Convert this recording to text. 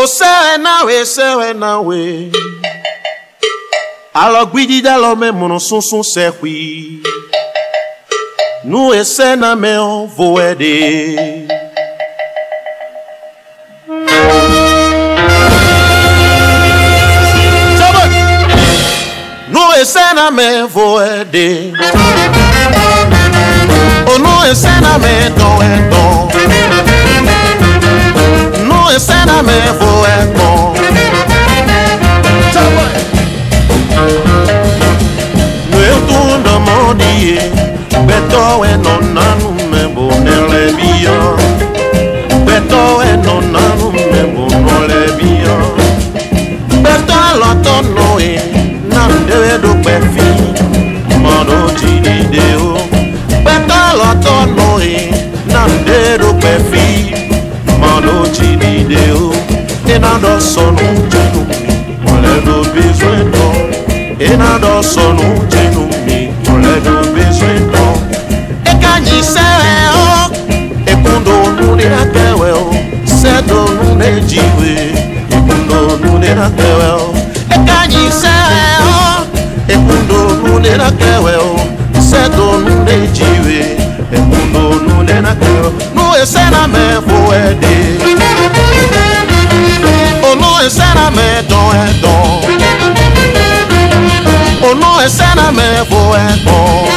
O sewe nawe. Alors guidi dalo me mon son serwi. Nous essaie na me on voede. Nous essaie na me voede. Oh nous essaie na me don. Nous essaie na me voede. Nous tourne mon dieu. Beto e nonanu me bonele bio. Beto e nonanu me bonele bio. Beto loto noe nande do pefi mano jini deo. Beto loto noe nande do pefi mano jini deo. E nado sono jenu mole do besoin. E nado sono jenu mi mole do besoin. Kanyi sewe o ekundo nune na kewe o sedo nune jiwe ekundo nune na kewe o kanyi sewe o ekundo nune na kewe o sedo nune jiwe ekundo nune na kewe no esena me voede o no esena me don o no esena me voede